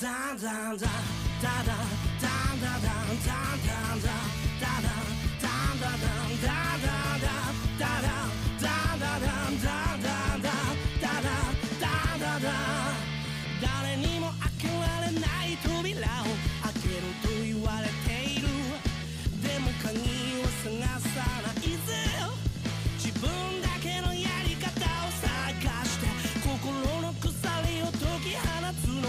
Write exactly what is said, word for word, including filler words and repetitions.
ザンザンザンダダダンダダンダンダンダダダダンダダンダダダダダダンダダンダンダダダダダンダダ誰にも開けられない扉を開けろと言われている。でも鍵を探さない